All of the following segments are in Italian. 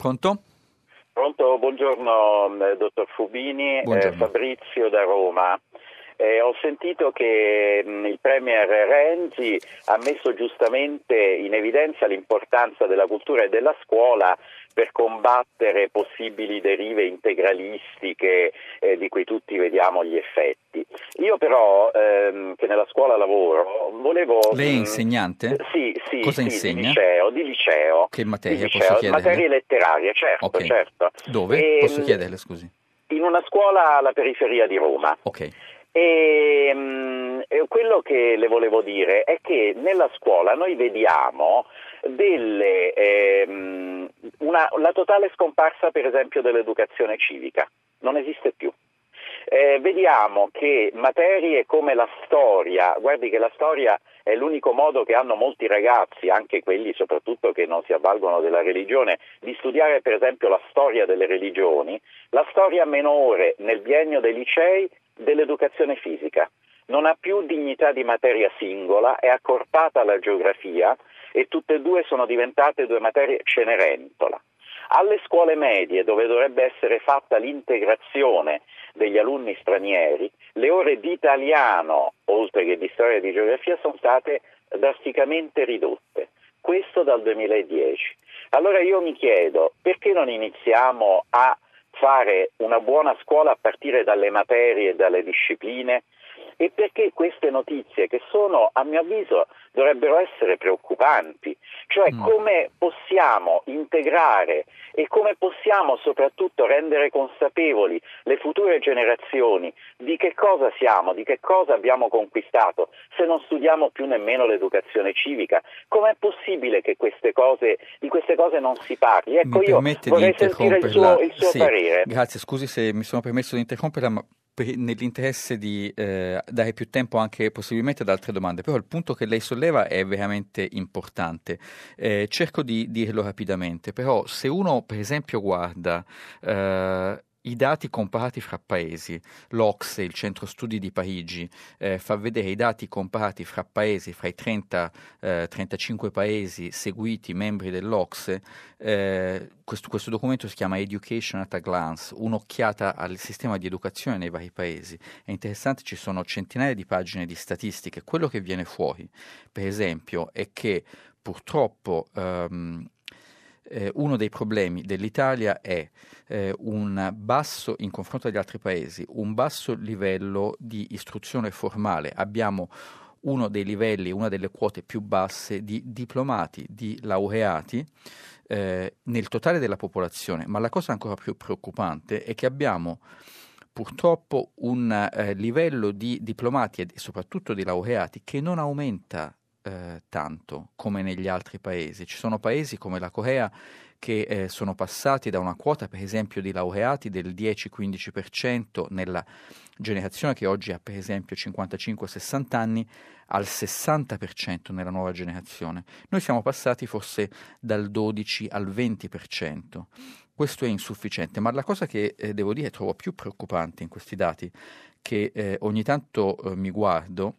Pronto? Pronto, buongiorno dottor Fubini, Buongiorno. Fabrizio da Roma. Ho sentito che il Premier Renzi ha messo giustamente in evidenza l'importanza della cultura e della scuola per combattere possibili derive integralistiche di cui tutti vediamo gli effetti. Io però, che nella scuola lavoro, volevo... Lei è insegnante? Sì, Cosa sì, insegna? Di liceo. Che materia, Di posso liceo, chiederle? materie letterarie, certo, Ok. certo. Dove? Posso chiederle, scusi? In una scuola alla periferia di Roma. Ok. E quello che le volevo dire è che nella scuola noi vediamo la totale scomparsa, per esempio, dell'educazione civica. Non esiste più. Vediamo che materie come la storia, guardi che la storia è l'unico modo che hanno molti ragazzi, anche quelli soprattutto che non si avvalgono della religione, di studiare per esempio la storia delle religioni, la storia minore nel biennio dei licei dell'educazione fisica. Non ha più dignità di materia singola, è accorpata alla geografia e tutte e due sono diventate due materie Cenerentola. Alle scuole medie, dove dovrebbe essere fatta l'integrazione degli alunni stranieri, le ore di italiano, oltre che di storia e di geografia, sono state drasticamente ridotte. Questo dal 2010. Allora io mi chiedo, perché non iniziamo a fare una buona scuola a partire dalle materie e dalle discipline? E perché queste notizie, che sono, a mio avviso, dovrebbero essere preoccupanti, cioè come possiamo integrare e come possiamo soprattutto rendere consapevoli le future generazioni di che cosa siamo, di che cosa abbiamo conquistato, se non studiamo più nemmeno l'educazione civica? Com'è possibile che di queste cose non si parli? Ecco, io vorrei sentire il suo parere. Grazie, scusi se mi sono permesso di interromperla, ma nell'interesse di dare più tempo anche possibilmente ad altre domande, però il punto che lei solleva è veramente importante. Cerco di dirlo rapidamente, però se uno per esempio guarda i dati comparati fra paesi, l'Ocse, il centro studi di Parigi, fa vedere i dati comparati fra paesi, fra i 35 paesi seguiti membri dell'Ocse. Questo documento si chiama Education at a Glance, un'occhiata al sistema di educazione nei vari paesi. È interessante, ci sono centinaia di pagine di statistiche. Quello che viene fuori, per esempio, è che purtroppo uno dei problemi dell'Italia è un basso, in confronto agli altri paesi, un basso livello di istruzione formale. Abbiamo uno dei livelli, una delle quote più basse di diplomati, di laureati nel totale della popolazione, ma la cosa ancora più preoccupante è che abbiamo purtroppo un livello di diplomati e soprattutto di laureati che non aumenta tanto come negli altri paesi. Ci sono paesi come la Corea che sono passati da una quota, per esempio, di laureati del 10-15% nella generazione che oggi ha, per esempio, 55-60 anni, al 60% nella nuova generazione. Noi siamo passati forse dal 12 al 20%. Questo è insufficiente, ma la cosa che devo dire trovo più preoccupante in questi dati, che ogni tanto mi guardo,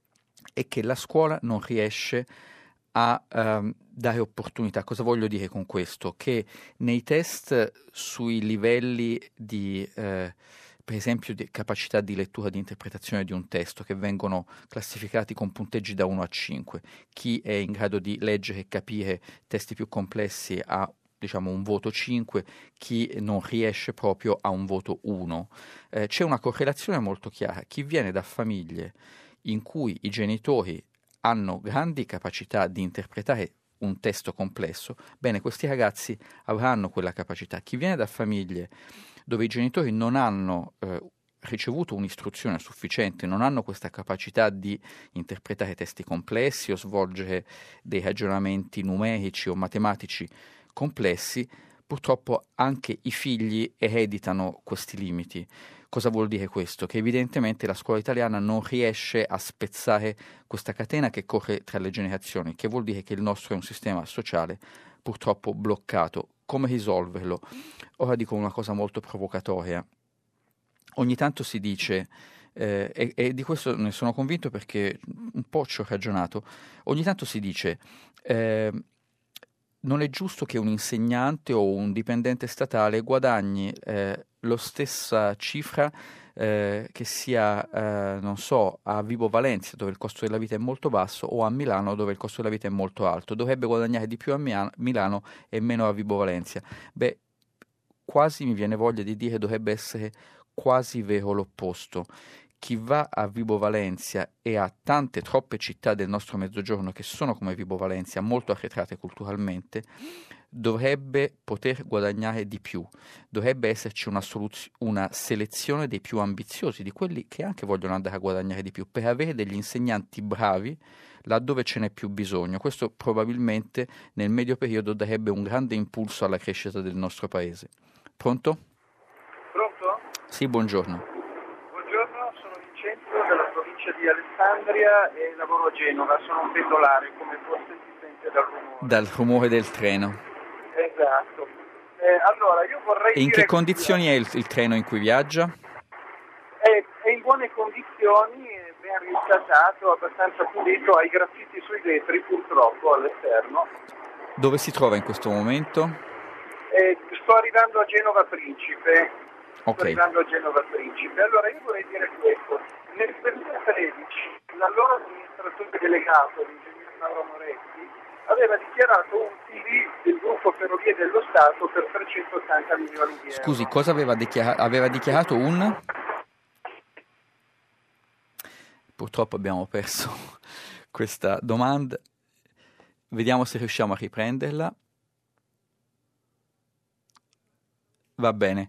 è che la scuola non riesce a dare opportunità. Cosa voglio dire con questo? Che nei test sui livelli di, per esempio, di capacità di lettura, di interpretazione di un testo, che vengono classificati con punteggi da 1 a 5, chi è in grado di leggere e capire testi più complessi ha, diciamo, un voto 5, chi non riesce proprio ha un voto 1. C'è una correlazione molto chiara. Chi viene da famiglie in cui i genitori hanno grandi capacità di interpretare un testo complesso, bene, questi ragazzi avranno quella capacità. Chi viene da famiglie dove i genitori non hanno ricevuto un'istruzione sufficiente, non hanno questa capacità di interpretare testi complessi o svolgere dei ragionamenti numerici o matematici complessi, purtroppo anche i figli ereditano questi limiti. Cosa vuol dire questo? Che evidentemente la scuola italiana non riesce a spezzare questa catena che corre tra le generazioni, che vuol dire che il nostro è un sistema sociale purtroppo bloccato. Come risolverlo? Ora dico una cosa molto provocatoria. Ogni tanto si dice, e di questo ne sono convinto perché un po' ci ho ragionato, ogni tanto si dice non è giusto che un insegnante o un dipendente statale guadagni lo stessa cifra che sia, non so, a Vibo Valentia dove il costo della vita è molto basso o a Milano dove il costo della vita è molto alto. Dovrebbe guadagnare di più a Milano e meno a Vibo Valentia. Beh, quasi mi viene voglia di dire dovrebbe essere quasi vero l'opposto. Chi va a Vibo Valentia e a tante, troppe città del nostro mezzogiorno che sono come Vibo Valentia, molto arretrate culturalmente, dovrebbe poter guadagnare di più. Dovrebbe esserci una selezione dei più ambiziosi, di quelli che anche vogliono andare a guadagnare di più, per avere degli insegnanti bravi laddove ce n'è più bisogno. Questo probabilmente nel medio periodo darebbe un grande impulso alla crescita del nostro paese. Pronto? Pronto? Sì, buongiorno. Buongiorno, sono Vincenzo della provincia di Alessandria e lavoro a Genova, sono un pendolare, come forse si sente dal rumore. Dal rumore del treno. Esatto. Allora, io vorrei E in dire che condizioni è il treno in cui viaggia? è in buone condizioni, è ben riscaldato, abbastanza pulito, ha i graffiti sui vetri purtroppo all'esterno. Dove si trova in questo momento? Sto arrivando a Genova Principe. Ok. Allora io vorrei dire questo. Nel 2013 l'allora amministratore delegato, l'ingegner Mauro Moretti, aveva dichiarato utili del gruppo Ferrovie dello Stato per 380 milioni di euro. Scusi, cosa aveva dichiarato un? Purtroppo abbiamo perso questa domanda. Vediamo se riusciamo a riprenderla. Va bene.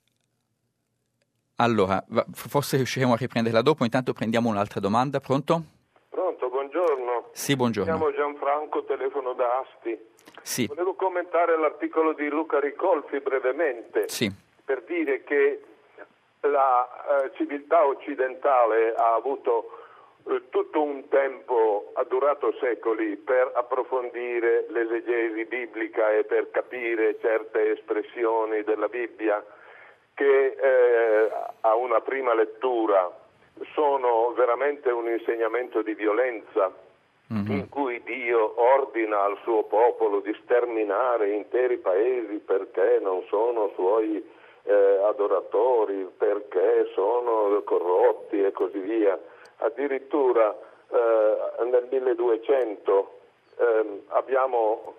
Allora, forse riusciremo a riprenderla dopo. Intanto prendiamo un'altra domanda. Pronto? Pronto, buongiorno. Sì, buongiorno. Mi chiamo Gianfranco, telefono da Asti. Sì. Volevo commentare l'articolo di Luca Ricolfi brevemente. Sì. Per dire che la civiltà occidentale ha avuto tutto un tempo, ha durato secoli, per approfondire l'esegesi biblica e per capire certe espressioni della Bibbia che a una prima lettura sono veramente un insegnamento di violenza, in cui Dio ordina al suo popolo di sterminare interi paesi perché non sono suoi adoratori, perché sono corrotti e così via. Addirittura nel 1200 abbiamo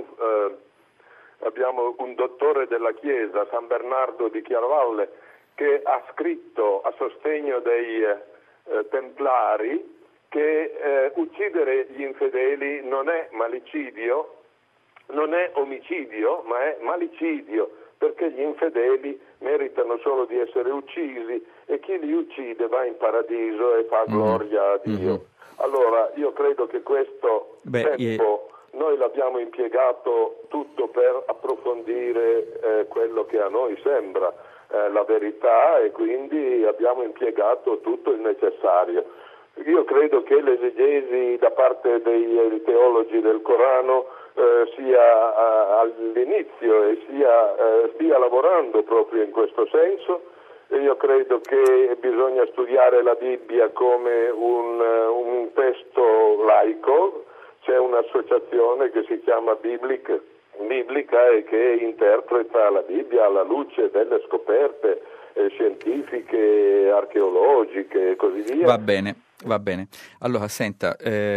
un dottore della Chiesa, San Bernardo di Chiaravalle, che ha scritto a sostegno dei Templari che uccidere gli infedeli non è malicidio, non è omicidio, ma è malicidio, perché gli infedeli meritano solo di essere uccisi e chi li uccide va in paradiso e fa gloria a Dio. Allora io credo che questo tempo noi l'abbiamo impiegato tutto per approfondire quello che a noi sembra la verità, e quindi abbiamo impiegato tutto il necessario. Io credo che l'esegesi da parte dei teologi del Corano sia all'inizio e stia lavorando proprio in questo senso. E io credo che bisogna studiare la Bibbia come un testo laico. C'è un'associazione che si chiama Biblica e che interpreta la Bibbia alla luce delle scoperte scientifiche, archeologiche e così via. Va bene. Allora, senta,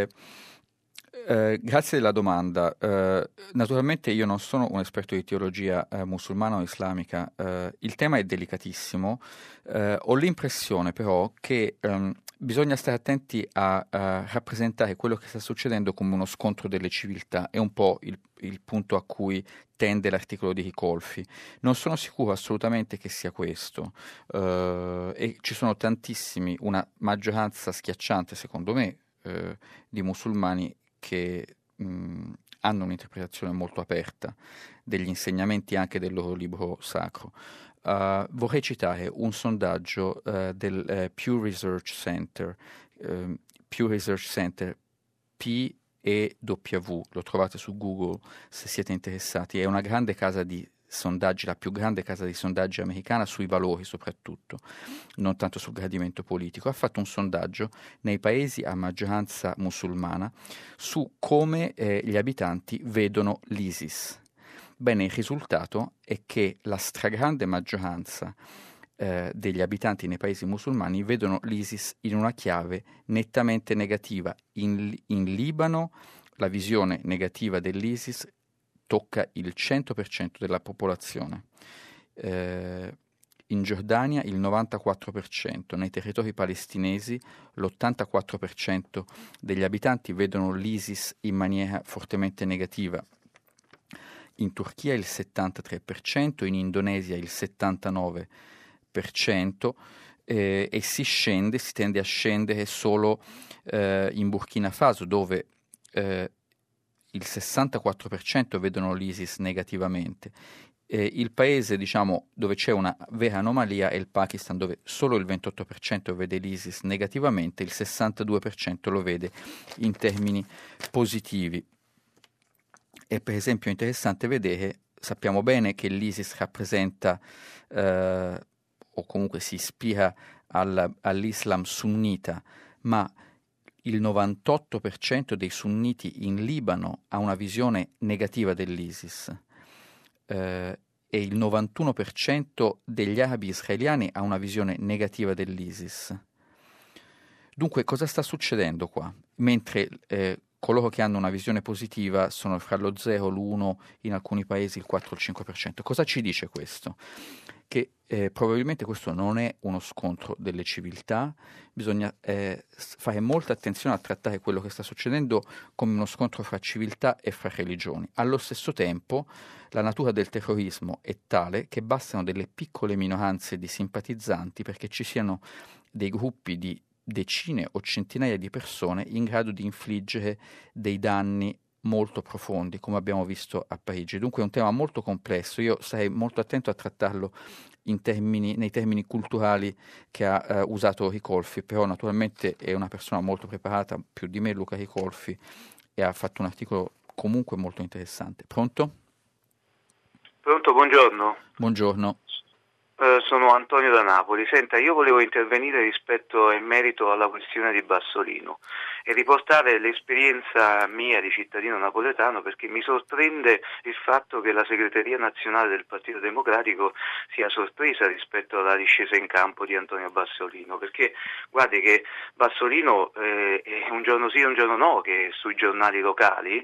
grazie della domanda. Naturalmente io non sono un esperto di teologia musulmana o islamica. Il tema è delicatissimo. Ho l'impressione però che bisogna stare attenti a rappresentare quello che sta succedendo come uno scontro delle civiltà. È un po' il punto a cui tende l'articolo di Ricolfi. Non sono sicuro assolutamente che sia questo, e ci sono tantissimi, una maggioranza schiacciante secondo me, di musulmani che hanno un'interpretazione molto aperta degli insegnamenti anche del loro libro sacro. Vorrei citare un sondaggio del Pew Research Center, PEW, lo trovate su Google se siete interessati. È una grande casa di sondaggi, la più grande casa di sondaggi americana sui valori soprattutto, non tanto sul gradimento politico, ha fatto un sondaggio nei paesi a maggioranza musulmana su come gli abitanti vedono l'ISIS. Bene, il risultato è che la stragrande maggioranza degli abitanti nei paesi musulmani vedono l'ISIS in una chiave nettamente negativa. In Libano la visione negativa dell'ISIS tocca il 100% della popolazione, in Giordania il 94%, nei territori palestinesi l'84% degli abitanti vedono l'ISIS in maniera fortemente negativa, in Turchia il 73%, in Indonesia il 79%, e si tende a scendere solo in Burkina Faso, dove il 64% vedono l'ISIS negativamente. Il paese, diciamo, dove c'è una vera anomalia è il Pakistan, dove solo il 28% vede l'ISIS negativamente, il 62% lo vede in termini positivi. È per esempio interessante vedere, sappiamo bene che l'ISIS rappresenta o comunque si ispira all'Islam sunnita, ma il 98% dei sunniti in Libano ha una visione negativa dell'ISIS e il 91% degli arabi israeliani ha una visione negativa dell'ISIS. Dunque, cosa sta succedendo qua? Mentre coloro che hanno una visione positiva sono fra lo 0, l'1, in alcuni paesi il 4 o il 5%. Cosa ci dice questo? Che probabilmente questo non è uno scontro delle civiltà, bisogna fare molta attenzione a trattare quello che sta succedendo come uno scontro fra civiltà e fra religioni. Allo stesso tempo, la natura del terrorismo è tale che bastano delle piccole minoranze di simpatizzanti perché ci siano dei gruppi di decine o centinaia di persone in grado di infliggere dei danni molto profondi, come abbiamo visto a Parigi. Dunque è un tema molto complesso, io sarei molto attento a trattarlo nei termini culturali che ha usato Ricolfi, però naturalmente è una persona molto preparata, più di me Luca Ricolfi, e ha fatto un articolo comunque molto interessante. Pronto? Pronto, buongiorno. Buongiorno. Sono Antonio da Napoli. Senta, io volevo intervenire rispetto e in merito alla questione di Bassolino e riportare l'esperienza mia di cittadino napoletano, perché mi sorprende il fatto che la segreteria nazionale del Partito Democratico sia sorpresa rispetto alla discesa in campo di Antonio Bassolino, perché guardi che Bassolino è un giorno sì e un giorno no che sui giornali locali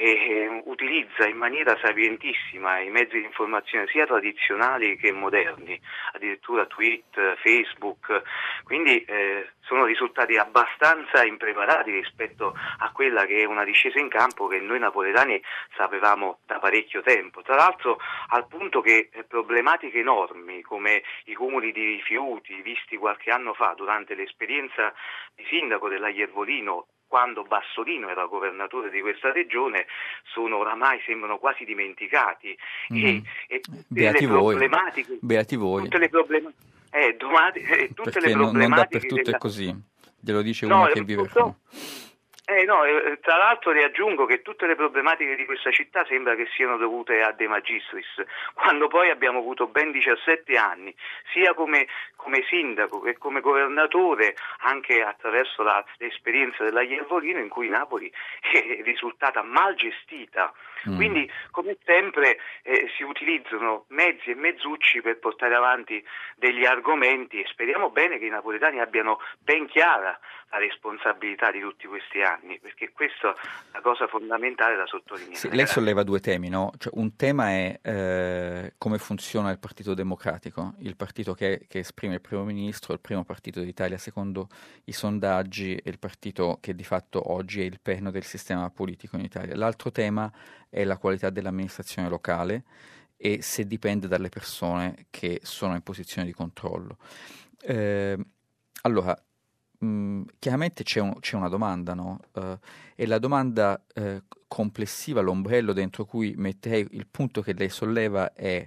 utilizza in maniera sapientissima i mezzi di informazione sia tradizionali che moderni, addirittura tweet, Facebook, quindi sono risultati abbastanza impreparati rispetto a quella che è una discesa in campo che noi napoletani sapevamo da parecchio tempo, tra l'altro al punto che problematiche enormi come i cumuli di rifiuti visti qualche anno fa durante l'esperienza di sindaco della Iervolino, quando Bassolino era governatore di questa regione, sembrano quasi dimenticati. E Beati voi. Beati voi. Tutte le problematiche. Perché non dappertutto è così, glielo dice uno che vive fuori. Tra l'altro le aggiungo che tutte le problematiche di questa città sembra che siano dovute a De Magistris, quando poi abbiamo avuto ben 17 anni, sia come sindaco che come governatore, anche attraverso l'esperienza della Iervolino, in cui Napoli è risultata mal gestita. Quindi, come sempre, si utilizzano mezzi e mezzucci per portare avanti degli argomenti e speriamo bene che i napoletani abbiano ben chiara la responsabilità di tutti questi anni, perché questa è la cosa fondamentale da sottolineare. Sì, lei solleva due temi, no? Cioè, un tema è come funziona il Partito Democratico, il partito che esprime il primo ministro, il primo partito d'Italia secondo i sondaggi, e il partito che di fatto oggi è il perno del sistema politico in Italia. L'altro tema è la qualità dell'amministrazione locale e se dipende dalle persone che sono in posizione di controllo. Allora, chiaramente c'è una domanda, no? E la domanda complessiva, l'ombrello dentro cui metterei il punto che lei solleva è: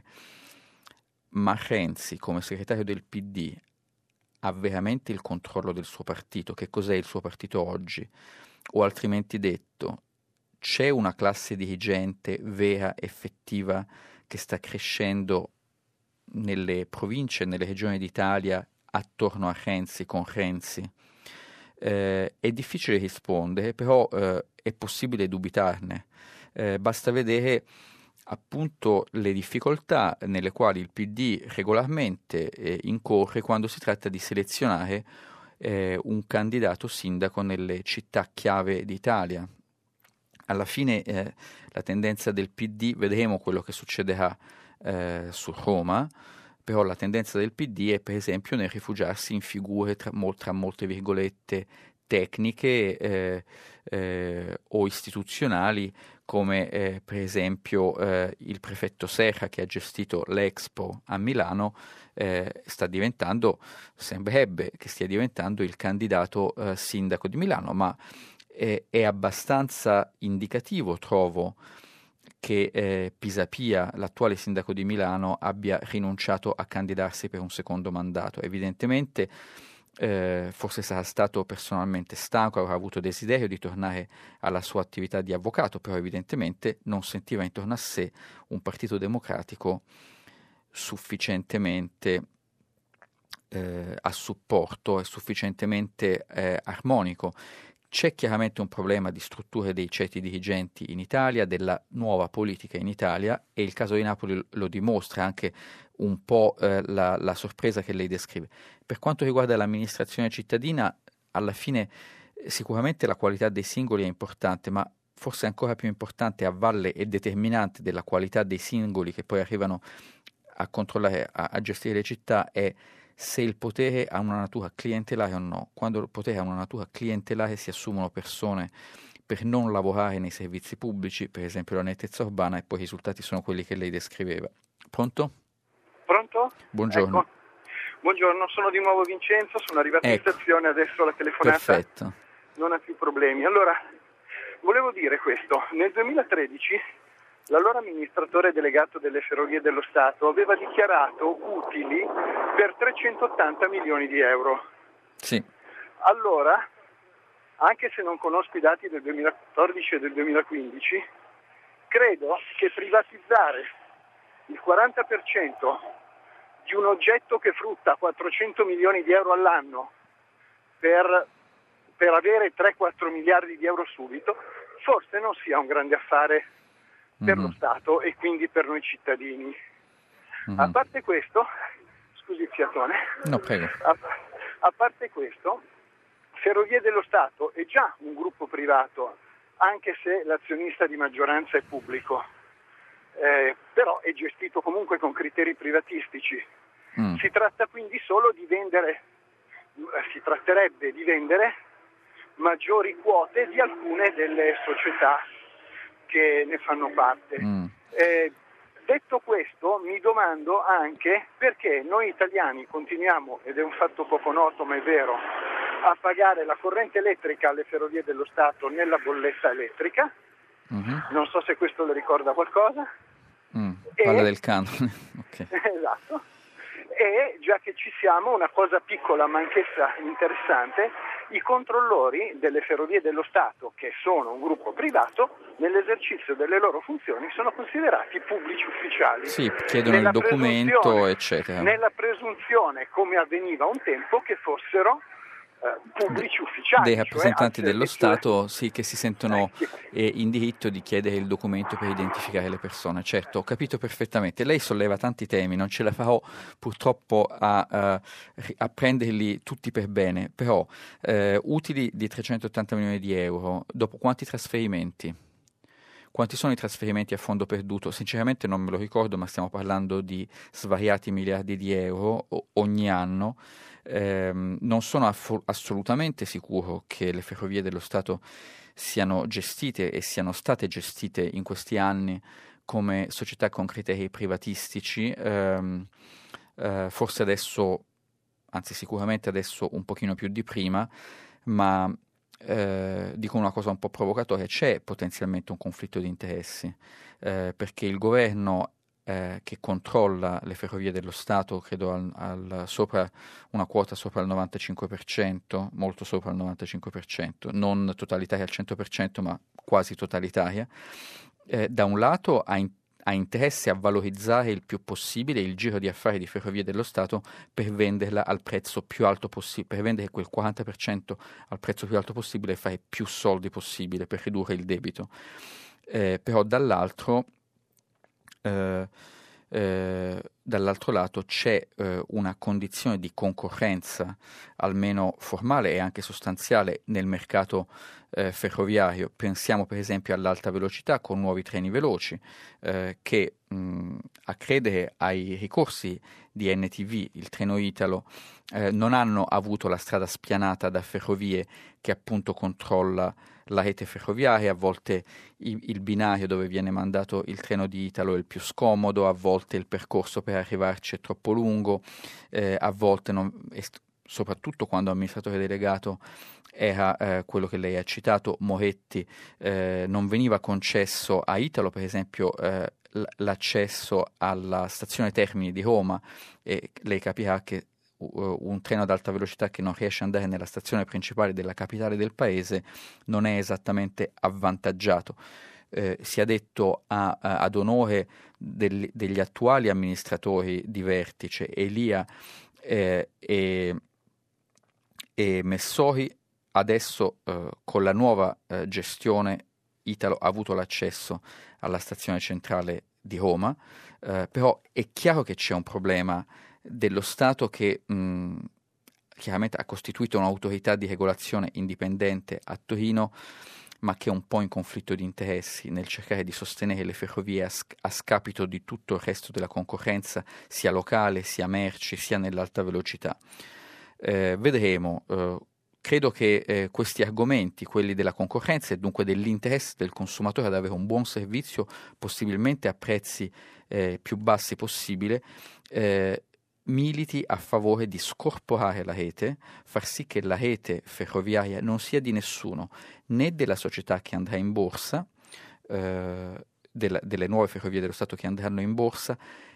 ma Renzi come segretario del PD ha veramente il controllo del suo partito? Che cos'è il suo partito oggi? O altrimenti detto, c'è una classe dirigente vera, effettiva, che sta crescendo nelle province, nelle regioni d'Italia attorno a Renzi, con Renzi. È difficile rispondere, però è possibile dubitarne. Basta vedere appunto le difficoltà nelle quali il PD regolarmente incorre quando si tratta di selezionare un candidato sindaco nelle città chiave d'Italia. Alla fine la tendenza del PD, vedremo quello che succederà su Roma, però la tendenza del PD è per esempio nel rifugiarsi in figure tra molte virgolette tecniche o istituzionali, come per esempio il prefetto Serra, che ha gestito l'Expo a Milano, sembrerebbe che stia diventando il candidato sindaco di Milano, ma è abbastanza indicativo, trovo, che Pisapia, l'attuale sindaco di Milano, abbia rinunciato a candidarsi per un secondo mandato. Evidentemente forse sarà stato personalmente stanco, avrà avuto desiderio di tornare alla sua attività di avvocato, però evidentemente non sentiva intorno a sé un partito democratico sufficientemente a supporto e sufficientemente armonico. C'è chiaramente un problema di strutture dei ceti dirigenti in Italia, della nuova politica in Italia, e il caso di Napoli lo dimostra, anche un po' la sorpresa che lei descrive. Per quanto riguarda l'amministrazione cittadina, alla fine sicuramente la qualità dei singoli è importante, ma forse ancora più importante, a valle e determinante della qualità dei singoli che poi arrivano a controllare, a gestire le città, è se il potere ha una natura clientelare o no. Quando il potere ha una natura clientelare si assumono persone per non lavorare nei servizi pubblici, per esempio la nettezza urbana, e poi i risultati sono quelli che lei descriveva. Pronto? Pronto? Buongiorno. Ecco. Buongiorno, sono di nuovo Vincenzo, sono arrivato in stazione, adesso la telefonata Perfetto. Non ha più problemi. Allora, volevo dire questo, nel 2013 l'allora amministratore delegato delle Ferrovie dello Stato aveva dichiarato utili per 380 milioni di euro. Sì. Allora, anche se non conosco i dati del 2014 e del 2015, credo che privatizzare il 40% di un oggetto che frutta 400 milioni di euro all'anno per avere 3-4 miliardi di euro subito, forse non sia un grande affare per lo Stato e quindi per noi cittadini. A parte questo, scusi il fiatone, no, prego. A parte questo, Ferrovie dello Stato è già un gruppo privato, anche se l'azionista di maggioranza è pubblico, però è gestito comunque con criteri privatistici. Si tratta quindi solo di tratterebbe di vendere maggiori quote di alcune delle società che ne fanno parte. Detto questo, mi domando anche perché noi italiani continuiamo, ed è un fatto poco noto ma è vero, a pagare la corrente elettrica alle Ferrovie dello Stato nella bolletta elettrica. Non so se questo le ricorda qualcosa. Parla del canone. Okay. Esatto. E già che ci siamo, una cosa piccola ma anch'essa interessante, i controllori delle Ferrovie dello Stato, che sono un gruppo privato, nell'esercizio delle loro funzioni sono considerati pubblici ufficiali. Sì, chiedono il documento, eccetera. Nella presunzione, come avveniva un tempo, che fossero pubblici ufficiali. Dei rappresentanti dello Stato, sì, che si sentono in diritto di chiedere il documento per identificare le persone. Certo, ho capito perfettamente. Lei solleva tanti temi, non ce la farò purtroppo a prenderli tutti per bene, però utili di 380 milioni di euro, dopo quanti trasferimenti? Quanti sono i trasferimenti a fondo perduto? Sinceramente non me lo ricordo, ma stiamo parlando di svariati miliardi di euro ogni anno. Non sono assolutamente sicuro che le Ferrovie dello Stato siano gestite e siano state gestite in questi anni come società con criteri privatistici. Forse adesso, anzi sicuramente adesso un pochino più di prima, ma dico una cosa un po' provocatoria: c'è potenzialmente un conflitto di interessi, perché il governo che controlla le Ferrovie dello Stato, credo sopra una quota sopra il 95%, molto sopra il 95%, non totalitaria al 100%, ma quasi totalitaria, da un lato ha ha interesse a valorizzare il più possibile il giro di affari di Ferrovie dello Stato per venderla al prezzo più alto possibile, per vendere quel 40% al prezzo più alto possibile e fare più soldi possibile per ridurre il debito. Però dall'altro lato c'è una condizione di concorrenza, almeno formale e anche sostanziale, nel mercato ferroviario. Pensiamo per esempio all'alta velocità con nuovi treni veloci che a credere ai ricorsi di NTV, il treno Italo, non hanno avuto la strada spianata da Ferrovie, che appunto controlla la rete ferroviaria. A volte il binario dove viene mandato il treno di Italo è il più scomodo, a volte il percorso per arrivarci è troppo lungo, a volte soprattutto quando amministratore delegato era quello che lei ha citato, Moretti, non veniva concesso a Italo per esempio l'accesso alla stazione Termini di Roma, e lei capirà che un treno ad alta velocità che non riesce ad andare nella stazione principale della capitale del paese non è esattamente avvantaggiato. Sia detto ad onore degli attuali amministratori di vertice, Elia e Messori, adesso con la nuova gestione Italo ha avuto l'accesso alla stazione centrale di Roma, però è chiaro che c'è un problema dello Stato che chiaramente ha costituito un'autorità di regolazione indipendente a Torino, ma che è un po' in conflitto di interessi nel cercare di sostenere le ferrovie a scapito di tutto il resto della concorrenza, sia locale, sia merci, sia nell'alta velocità. Vedremo. Credo che questi argomenti, quelli della concorrenza e dunque dell'interesse del consumatore ad avere un buon servizio, possibilmente a prezzi più bassi possibile, militi a favore di scorporare la rete, far sì che la rete ferroviaria non sia di nessuno, né della società che andrà in borsa, delle nuove ferrovie dello Stato che andranno in borsa,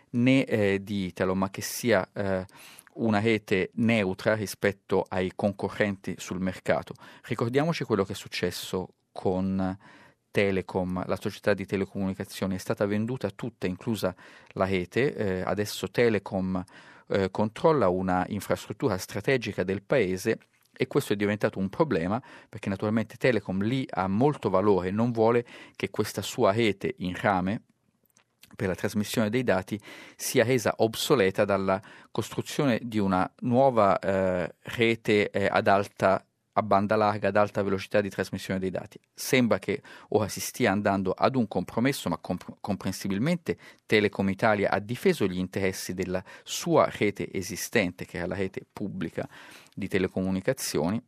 né di Italo, ma che sia una rete neutra rispetto ai concorrenti sul mercato. Ricordiamoci quello che è successo con Telecom, la società di telecomunicazioni è stata venduta tutta, inclusa la rete. Adesso Telecom controlla una infrastruttura strategica del paese, e questo è diventato un problema perché naturalmente Telecom lì ha molto valore, non vuole che questa sua rete in rame per la trasmissione dei dati sia resa obsoleta dalla costruzione di una nuova rete a banda larga, ad alta velocità di trasmissione dei dati. Sembra che ora si stia andando ad un compromesso, ma comprensibilmente Telecom Italia ha difeso gli interessi della sua rete esistente, che è la rete pubblica di telecomunicazioni,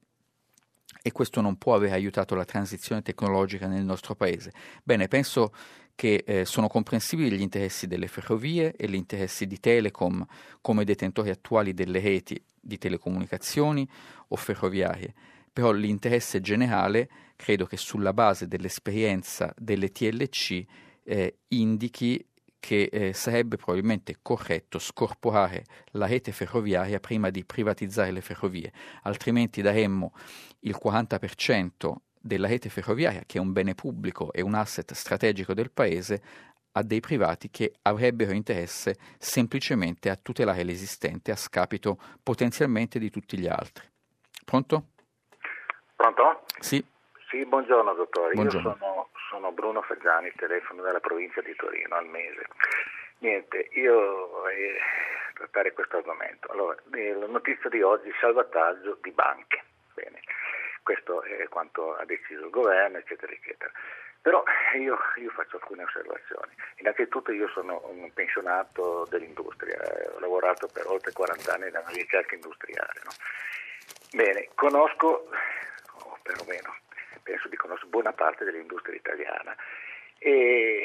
e questo non può aver aiutato la transizione tecnologica nel nostro paese. Bene, penso che sono comprensibili gli interessi delle ferrovie e gli interessi di Telecom come detentori attuali delle reti di telecomunicazioni o ferroviarie, però l'interesse generale credo che sulla base dell'esperienza delle TLC indichi che sarebbe probabilmente corretto scorporare la rete ferroviaria prima di privatizzare le ferrovie, altrimenti daremmo il 40% della rete ferroviaria, che è un bene pubblico e un asset strategico del paese, a dei privati che avrebbero interesse semplicemente a tutelare l'esistente a scapito potenzialmente di tutti gli altri. Pronto? Pronto? Sì. Sì, buongiorno dottore. Buongiorno. Io sono Bruno Feggiani, telefono dalla provincia di Torino, al mese. Niente, io vorrei trattare questo argomento. Allora, la notizia di oggi, salvataggio di banche. Bene, questo è quanto ha deciso il governo, eccetera, eccetera. Però io faccio alcune osservazioni. Innanzitutto io sono un pensionato dell'industria, ho lavorato per oltre 40 anni nella ricerca industriale. No? Bene, conosco, o perlomeno penso di conoscere buona parte dell'industria italiana e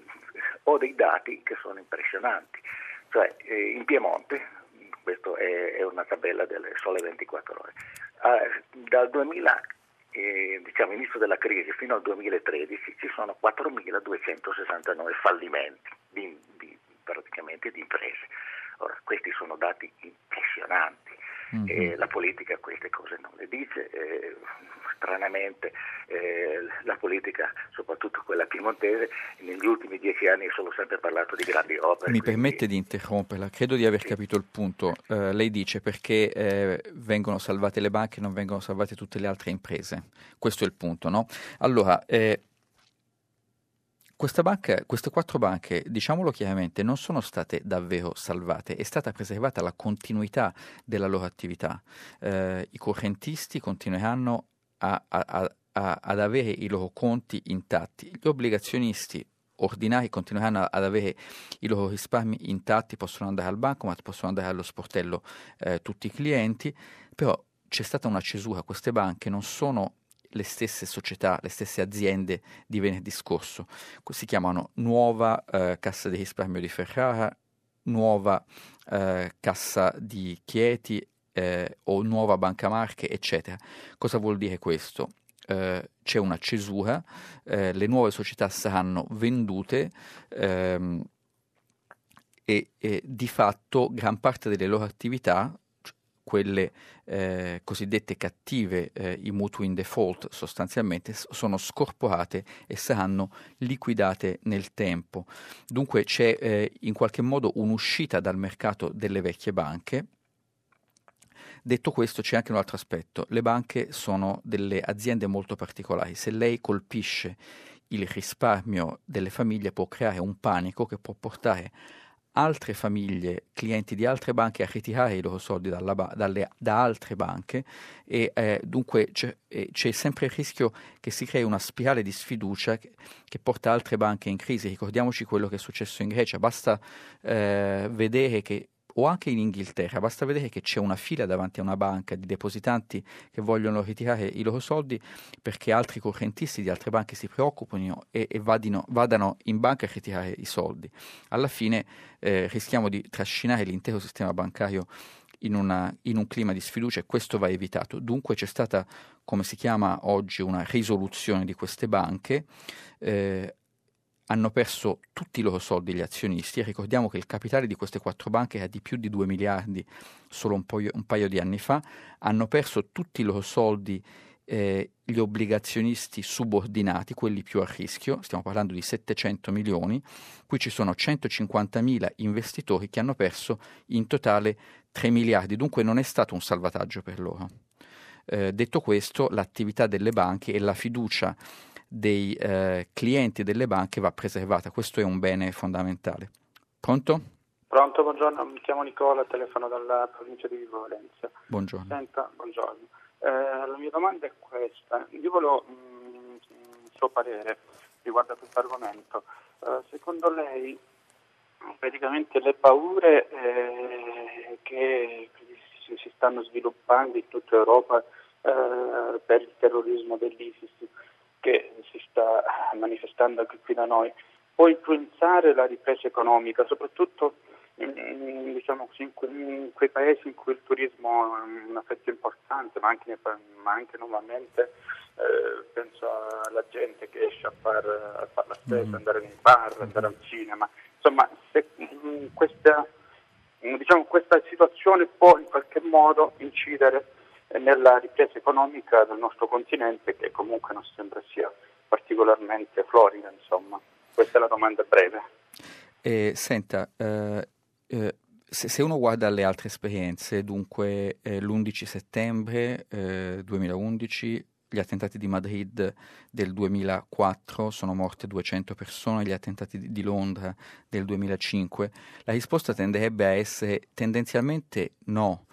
ho dei dati che sono impressionanti. Cioè in Piemonte, questa è una tabella delle Sole 24 Ore, dal 2000 inizio della crisi fino al 2013 ci sono 4.269 fallimenti praticamente di imprese. Ora, questi sono dati impressionanti. e la politica queste cose non le dice. Stranamente la politica, soprattutto quella piemontese, negli ultimi 10 anni ha solo sempre parlato di grandi opere. Mi permette di interromperla, credo di aver capito il punto. Lei dice perché vengono salvate le banche e non vengono salvate tutte le altre imprese. Questo è il punto, no? Allora, queste 4 banche, diciamolo chiaramente, non sono state davvero salvate, è stata preservata la continuità della loro attività. I correntisti continueranno ad avere i loro conti intatti, gli obbligazionisti ordinari continueranno ad avere i loro risparmi intatti, possono andare al bancomat, possono andare allo sportello tutti i clienti, però c'è stata una cesura, queste banche non sono le stesse società, le stesse aziende di venerdì scorso, si chiamano Nuova Cassa di Risparmio di Ferrara, Nuova Cassa di Chieti o Nuova Banca Marche, eccetera. Cosa vuol dire questo? C'è una cesura, le nuove società saranno vendute e di fatto gran parte delle loro attività, quelle cosiddette cattive, i mutui in default sostanzialmente, sono scorporate e saranno liquidate nel tempo. Dunque c'è in qualche modo un'uscita dal mercato delle vecchie banche. Detto questo, c'è anche un altro aspetto. Le banche sono delle aziende molto particolari. Se lei colpisce il risparmio delle famiglie, può creare un panico che può portare altre famiglie, clienti di altre banche, a ritirare i loro soldi da altre banche e dunque c'è sempre il rischio che si crei una spirale di sfiducia che porta altre banche in crisi. Ricordiamoci quello che è successo in Grecia, basta vedere che, o anche in Inghilterra, basta vedere che c'è una fila davanti a una banca di depositanti che vogliono ritirare i loro soldi perché altri correntisti di altre banche si preoccupano e vadano in banca a ritirare i soldi. Alla fine rischiamo di trascinare l'intero sistema bancario in un clima di sfiducia e questo va evitato. Dunque c'è stata, come si chiama oggi, una risoluzione di queste banche. Hanno perso tutti i loro soldi gli azionisti e ricordiamo che il capitale di queste 4 banche era di più di 2 miliardi solo un paio di anni fa. Hanno perso tutti i loro soldi gli obbligazionisti subordinati, quelli più a rischio, stiamo parlando di 700 milioni, qui ci sono 150.000 investitori che hanno perso in totale 3 miliardi, dunque non è stato un salvataggio per loro. Detto questo, l'attività delle banche e la fiducia dei clienti delle banche va preservata, questo è un bene fondamentale. Pronto? Pronto, buongiorno, mi chiamo Nicola, telefono dalla provincia di Vicenza. Buongiorno. Senta, buongiorno. La mia domanda è questa, io volevo il suo parere riguardo a questo argomento. Secondo lei praticamente le paure che si stanno sviluppando in tutta Europa per il terrorismo dell'ISIS che si sta manifestando anche qui da noi, può influenzare la ripresa economica, soprattutto diciamo così, in quei paesi in cui il turismo è una fetta importante, ma anche nuovamente penso alla gente che esce a far la spesa, andare nei bar, andare al cinema. Insomma, se questa situazione può in qualche modo incidere nella ripresa economica del nostro continente, che comunque non sembra sia particolarmente florida, insomma. Questa è la domanda breve. Senta, se uno guarda le altre esperienze, dunque l'11 settembre 2011, gli attentati di Madrid del 2004, sono morte 200 persone, gli attentati di Londra del 2005, la risposta tenderebbe a essere tendenzialmente no.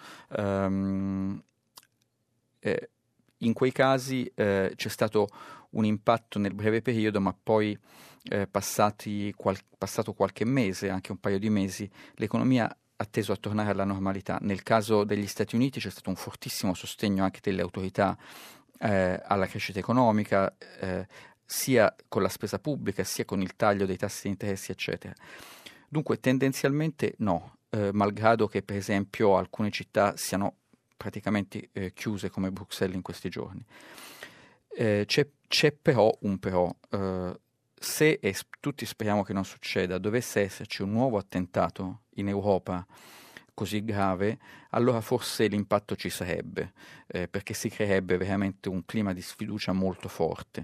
In quei casi c'è stato un impatto nel breve periodo, ma poi passato qualche mese, anche un paio di mesi, l'economia ha teso a tornare alla normalità. Nel caso degli Stati Uniti c'è stato un fortissimo sostegno anche delle autorità alla crescita economica, sia con la spesa pubblica, sia con il taglio dei tassi di interessi, eccetera. Dunque tendenzialmente no, malgrado che per esempio alcune città siano praticamente chiuse come Bruxelles in questi giorni. C'è però un però. Se, tutti speriamo che non succeda, dovesse esserci un nuovo attentato in Europa così grave, allora forse l'impatto ci sarebbe, perché si creerebbe veramente un clima di sfiducia molto forte.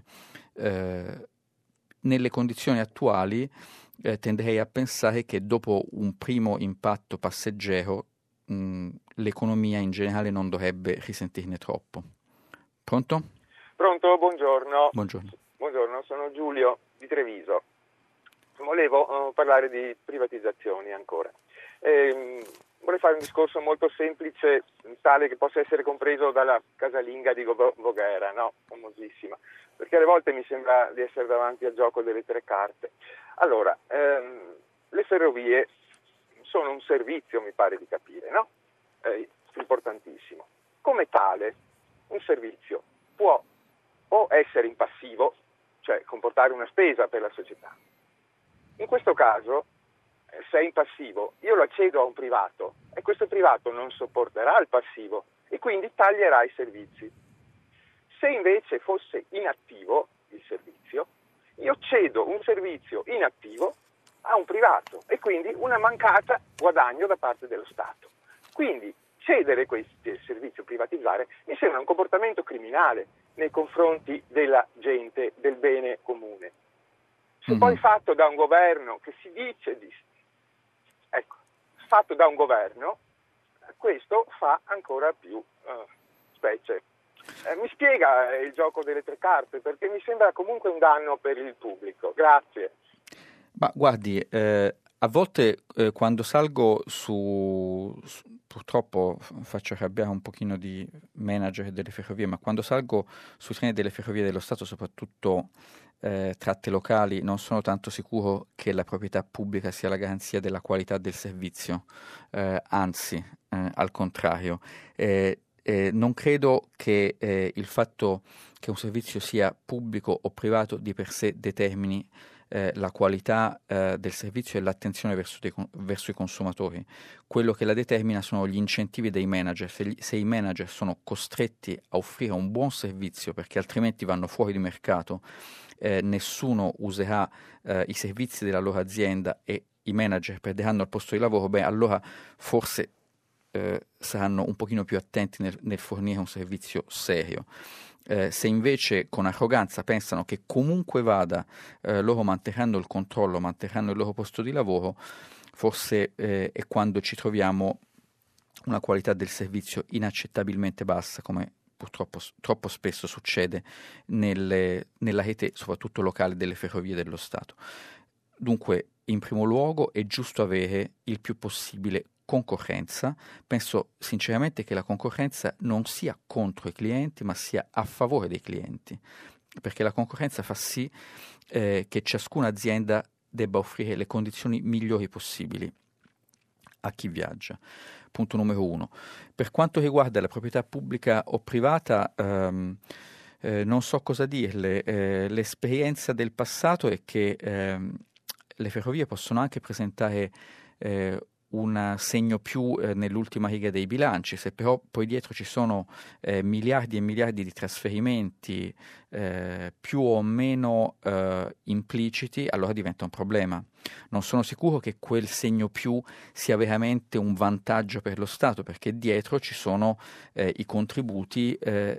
Nelle condizioni attuali tenderei a pensare che dopo un primo impatto passeggero l'economia in generale non dovrebbe risentirne troppo. Pronto? Pronto, buongiorno. Buongiorno. Buongiorno, sono Giulio di Treviso. Volevo parlare di privatizzazioni ancora. Vorrei fare un discorso molto semplice, tale che possa essere compreso dalla casalinga di Voghera, no? Famosissima, perché alle volte mi sembra di essere davanti al gioco delle tre carte. Allora, le ferrovie sono un servizio, mi pare di capire, no? Importantissimo. Come tale, un servizio può o essere in passivo, cioè comportare una spesa per la società. In questo caso, se è in passivo, io lo cedo a un privato e questo privato non sopporterà il passivo e quindi taglierà i servizi. Se invece fosse inattivo il servizio, io cedo un servizio inattivo a un privato e quindi una mancata guadagno da parte dello Stato. Quindi cedere questi servizi o privatizzare mi sembra un comportamento criminale nei confronti della gente, del bene comune. Se poi fatto da un governo che si dice fatto da un governo, questo fa ancora più specie. Mi spiega il gioco delle tre carte, perché mi sembra comunque un danno per il pubblico. Grazie. Ma guardi, a volte quando salgo purtroppo faccio arrabbiare un pochino di manager delle ferrovie, ma quando salgo sui treni delle ferrovie dello Stato, soprattutto tratte locali, non sono tanto sicuro che la proprietà pubblica sia la garanzia della qualità del servizio, anzi, al contrario. Non credo che il fatto che un servizio sia pubblico o privato di per sé determini la qualità del servizio e l'attenzione verso i consumatori. Quello che la determina sono gli incentivi dei manager. Se i manager sono costretti a offrire un buon servizio perché altrimenti vanno fuori di mercato, nessuno userà i servizi della loro azienda e i manager perderanno il posto di lavoro, allora forse saranno un pochino più attenti nel fornire un servizio serio. Se invece con arroganza pensano che comunque vada loro manterranno il controllo, manterranno il loro posto di lavoro, forse è quando ci troviamo una qualità del servizio inaccettabilmente bassa, come purtroppo troppo spesso succede nella rete, soprattutto locale, delle ferrovie dello Stato. Dunque, in primo luogo è giusto avere il più possibile concorrenza. Penso sinceramente che la concorrenza non sia contro i clienti, ma sia a favore dei clienti, perché la concorrenza fa sì che ciascuna azienda debba offrire le condizioni migliori possibili a chi viaggia. Punto numero 1. Per quanto riguarda la proprietà pubblica o privata, non so cosa dirle. L'esperienza del passato è che le ferrovie possono anche presentare un segno più nell'ultima riga dei bilanci. Se però poi dietro ci sono miliardi e miliardi di trasferimenti più o meno impliciti, allora diventa un problema. Non sono sicuro che quel segno più sia veramente un vantaggio per lo Stato, perché dietro ci sono i contributi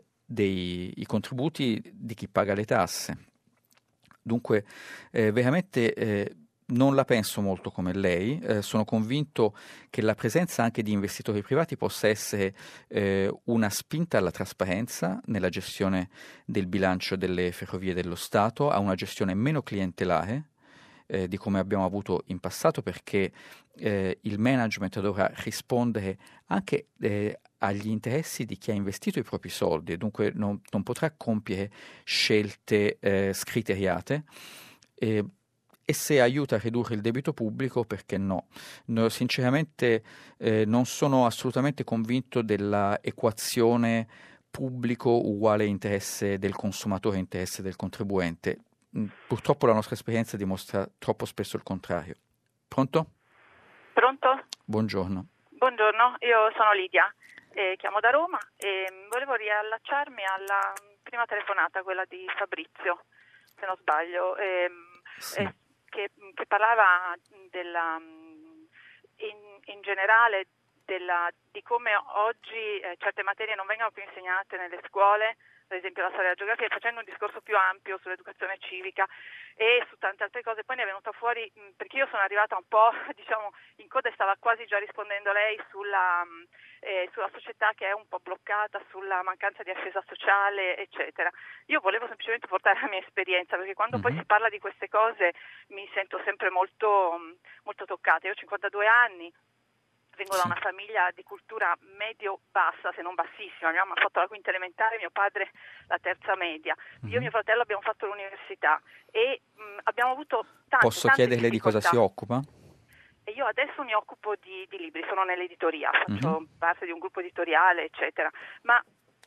di chi paga le tasse. Dunque veramente non la penso molto come lei. Sono convinto che la presenza anche di investitori privati possa essere una spinta alla trasparenza nella gestione del bilancio delle ferrovie dello Stato, a una gestione meno clientelare di come abbiamo avuto in passato, perché il management dovrà rispondere anche agli interessi di chi ha investito i propri soldi e dunque non potrà compiere scelte scriteriate. E se aiuta a ridurre il debito pubblico, perché no? Sinceramente non sono assolutamente convinto della equazione pubblico uguale interesse del consumatore, interesse del contribuente. Purtroppo la nostra esperienza dimostra troppo spesso il contrario. Pronto? Pronto? Buongiorno. Buongiorno, io sono Lidia, chiamo da Roma e volevo riallacciarmi alla prima telefonata, quella di Fabrizio, se non sbaglio. Sì. Che parlava in generale di come oggi certe materie non vengono più insegnate nelle scuole, per esempio la storia e la geografia, facendo un discorso più ampio sull'educazione civica e su tante altre cose. Poi ne è venuta fuori, perché io sono arrivata un po' in coda e stava quasi già rispondendo lei sulla società che è un po' bloccata, sulla mancanza di ascesa sociale, eccetera. Io volevo semplicemente portare la mia esperienza, perché quando poi si parla di queste cose mi sento sempre molto, molto toccata. Io ho 52 anni, vengo da una famiglia di cultura medio-bassa, se non bassissima. Mia mamma ha fatto la quinta elementare, mio padre la terza media. Io e mio fratello abbiamo fatto l'università e abbiamo avuto tante Posso chiederle di cosa si occupa? E io adesso mi occupo di libri, sono nell'editoria, faccio parte di un gruppo editoriale, eccetera. Ma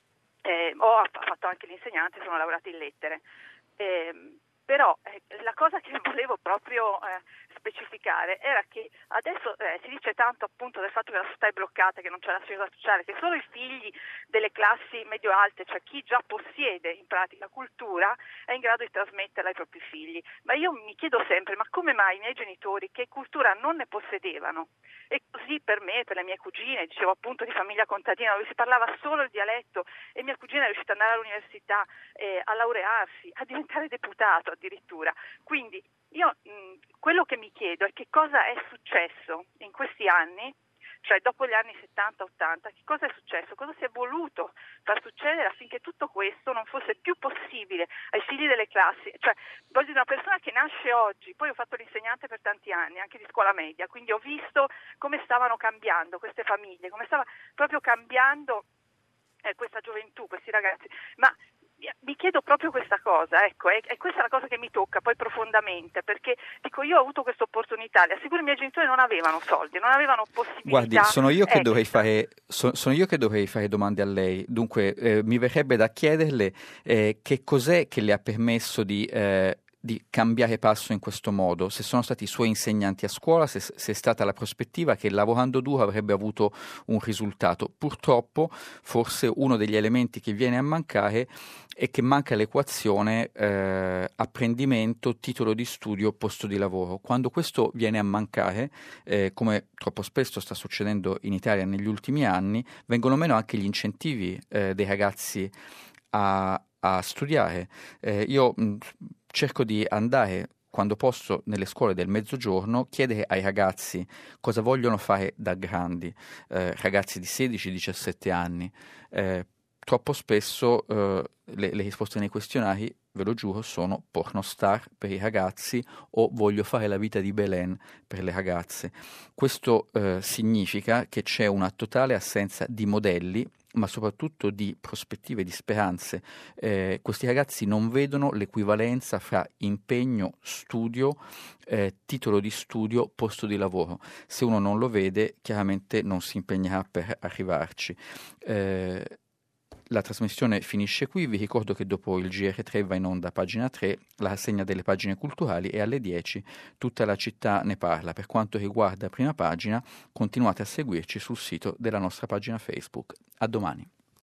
ho fatto anche l'insegnante, sono laureata in lettere. Però la cosa che volevo proprio specificare era che adesso si dice tanto appunto del fatto che la società è bloccata, che non c'è l'ascesa sociale, che solo i figli delle classi medio-alte, cioè chi già possiede in pratica cultura, è in grado di trasmetterla ai propri figli. Ma io mi chiedo sempre, ma come mai i miei genitori, che cultura non ne possedevano, e così per me, per le mie cugine, dicevo appunto di famiglia contadina dove si parlava solo il dialetto, e mia cugina è riuscita ad andare all'università, a laurearsi, a diventare deputato addirittura. Quindi io quello che mi chiedo è che cosa è successo in questi anni, cioè dopo gli anni 70-80, che cosa è successo, cosa si è voluto far succedere affinché tutto questo non fosse più possibile ai figli delle classi. Cioè, voglio dire, una persona che nasce oggi, poi ho fatto l'insegnante per tanti anni, anche di scuola media, quindi ho visto come stavano cambiando queste famiglie, come stava proprio cambiando questa gioventù, questi ragazzi. Ma mi chiedo proprio questa cosa, ecco, e questa è la cosa che mi tocca poi profondamente, perché dico, io ho avuto questa opportunità, le assicuro i miei genitori non avevano soldi, non avevano possibilità. Guardi, sono io che dovrei fare domande a lei, dunque mi verrebbe da chiederle che cos'è che le ha permesso di cambiare passo in questo modo, se sono stati i suoi insegnanti a scuola, se è stata la prospettiva che lavorando duro avrebbe avuto un risultato. Purtroppo forse uno degli elementi che viene a mancare è che manca l'equazione apprendimento, titolo di studio, posto di lavoro. Quando questo viene a mancare, come troppo spesso sta succedendo in Italia negli ultimi anni, vengono meno anche gli incentivi dei ragazzi a studiare. Io cerco di andare, quando posso, nelle scuole del mezzogiorno, chiedere ai ragazzi cosa vogliono fare da grandi, ragazzi di 16-17 anni. Troppo spesso le risposte nei questionari, ve lo giuro, sono pornostar per i ragazzi o voglio fare la vita di Belen per le ragazze. Questo significa che c'è una totale assenza di modelli, ma soprattutto di prospettive, di speranze. Questi ragazzi non vedono l'equivalenza fra impegno, studio, titolo di studio, posto di lavoro. Se uno non lo vede, chiaramente non si impegnerà per arrivarci. La trasmissione finisce qui, vi ricordo che dopo il GR3 va in onda a pagina 3, la rassegna delle pagine culturali, e alle 10 tutta la città ne parla. Per quanto riguarda Prima Pagina, continuate a seguirci sul sito della nostra pagina Facebook. A domani.